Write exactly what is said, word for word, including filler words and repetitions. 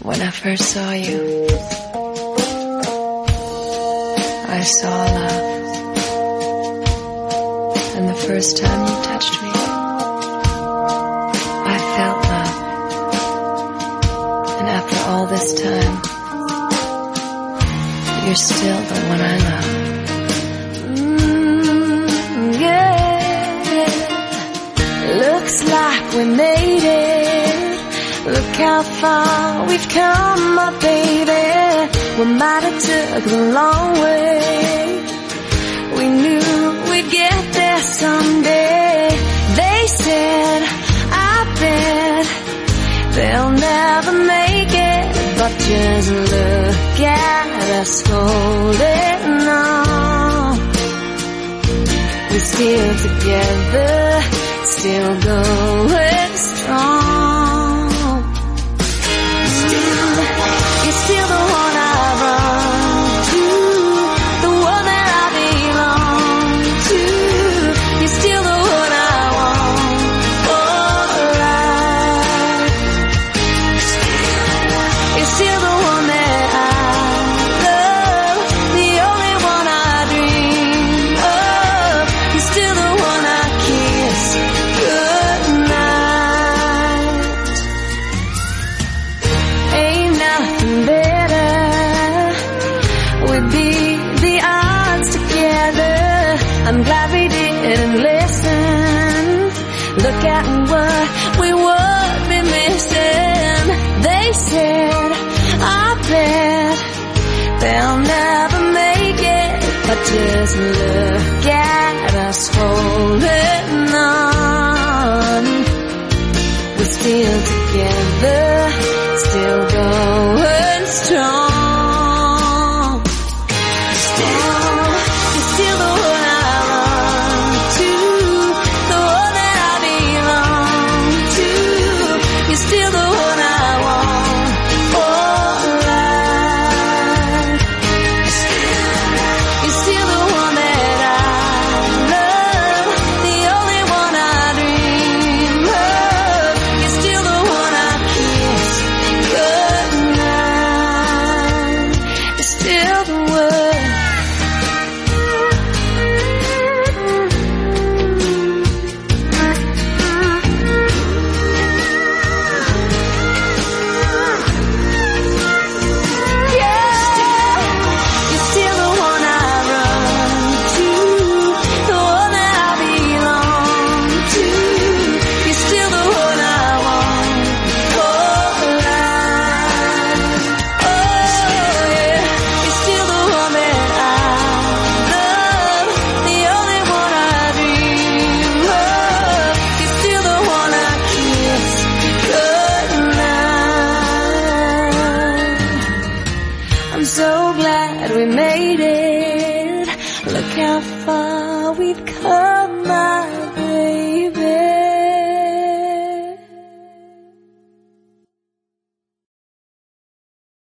When I first saw you, I saw love. And the first time you touched me, I felt love. And after all this time, you're still the one I love. Mm, yeah, looks like we made it. Look how far we've come, my baby. We might have took the long way. We knew we'd get there someday. They said, I bet they'll never make it. But just look at us holding on. We're still together, still going strong. You're still the one I run to, the one that I belong to. You're still the one I want for life. You're still the one that I love, the only one I dream of. You're still the one I kiss goodnight. Ain't nothing better. We'd beat the odds together. I'm glad we didn't listen. Look at what we would be missing. They said, I bet they'll never make it. But just look at us holding on. We're still together, still going strong. Still, you're still the one I run to, the one that I belong to. You're still the one I want for life. You're still the one that I love, the only one I dream of. You're still the one I kiss goodnight. You're still the one. I'm so glad we made it. Look how far we've come.